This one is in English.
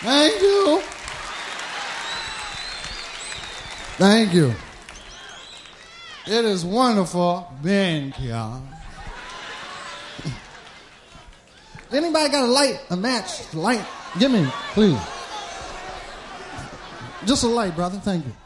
Thank you. Thank you. It is wonderful being here. Anybody got a light, a match, light? Give me, please. Just a light, brother. Thank you.